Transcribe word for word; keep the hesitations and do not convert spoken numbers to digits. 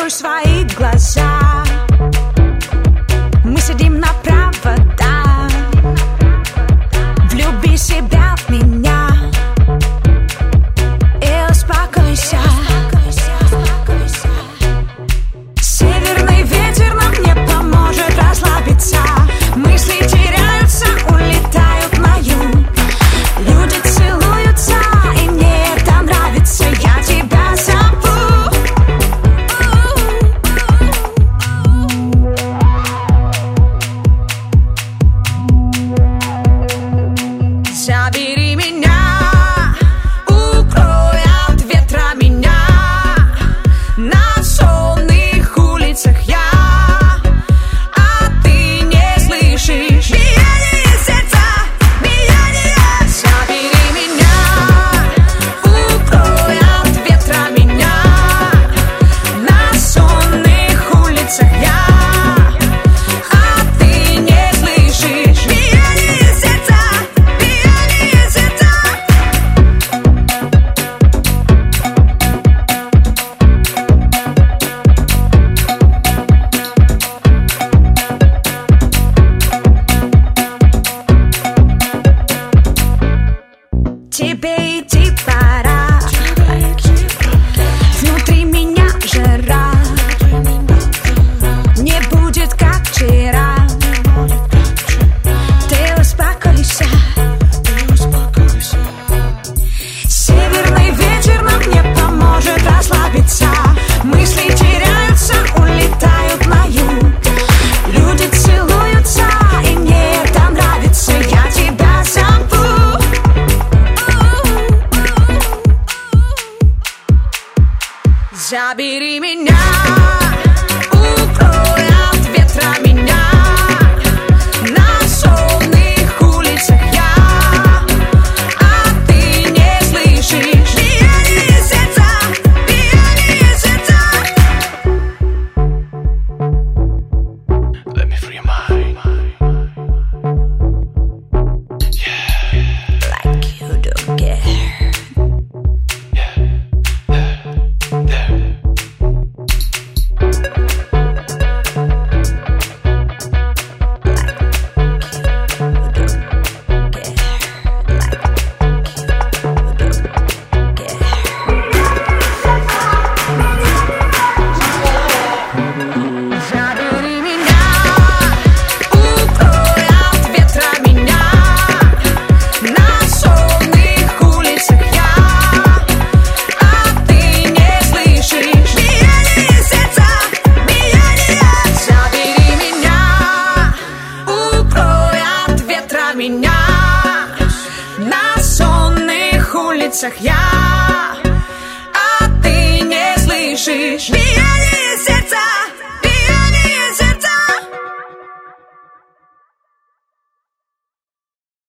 Открой свои глаза. Мы сидим на проводах. Влюби себя в меня и успокойся. Северный ветер нам не поможет расслабиться. Мысли теряются, улетают на юг. Люди целуются, и мне это нравится. Я тебя зову. Забери меня, укрой от ветра меня. На сонных улицах я, а ты не слышишь биение сердца, биение. Забери меня, укрой от ветра меня. На сонных улицах я, а ты не слышишь биение сердца, биение сердца. Тебе идти пора. Внутри меня жара. Не будет как вчера. Ты успокойся. Северный ветер нам не поможет расслабиться. Мысли теряются, улетают на юг. Люди целуются, и мне это нравится. Я тебя зову. Забери меня, укрой от ветра меня. На сонных улицах я, а ты не слышишь биение сердца, биение сердца. Let me free your mind. Like you don't care. Забери меня, укрой от ветра меня. На сонных улицах я, а ты не слышишь биение сердца, биение. Забери меня, укрой от ветра меня. На сонных улицах я, а ты не слышишь биение.